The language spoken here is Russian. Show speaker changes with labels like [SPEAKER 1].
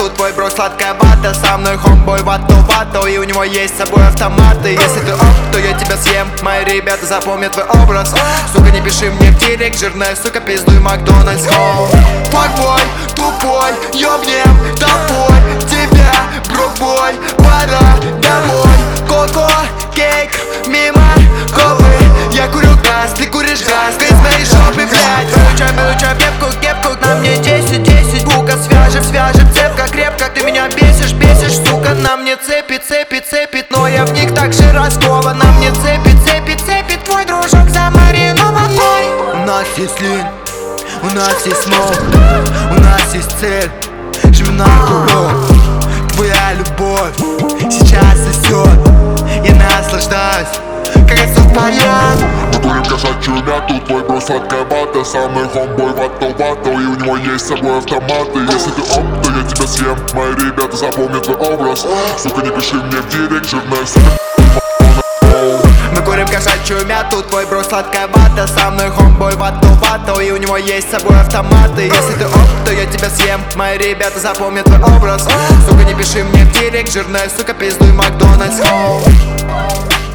[SPEAKER 1] мяту, твой бро сладкая вата. Со мной хомбой вату-вату, и у него есть с собой автоматы. Если ты оп, то я тебя съем. Мои ребята запомнят твой образ. Сука, не пиши мне в директ, жирная сука, пиздуй Макдональдс. Факбой, тупой, ёбнем тобой тебя, брокбой, пора домой. Коко, кейк, мимо копы. Я курю газ, ты куришь газ, ты из моей жопы, блядь. Выручай кепку, на мне 10, бука, свяжем, цепка крепко. Ты меня бесишь, сука, на мне цепит. Но я в них так же раскован, на мне цепит. Твой дружок замаринованный. У нас есть линь, у нас есть смог, у нас есть цель. Живем на курок, твоя любовь сейчас сосет. Я наслаждаюсь, как отцов парят.
[SPEAKER 2] Мы курим кошачью мяту, твой бро сладкая вата. Самый хомбой вату-вату, и у него есть с собой автоматы. Если ты оп, то я тебя съем. Мои ребята запомнят твой образ. Сука, не пиши мне в директ, жирная сука.
[SPEAKER 1] Мы курим кошачью мяту, твой бро сладкая вата. Со мной хомбой вату-вату, и у него есть с собой автоматы. Если ты оп, то я тебя съем. Мои ребята запомнят твой образ. Сука, не пиши мне в директ, жирная сука, пиздуй Макдональдс.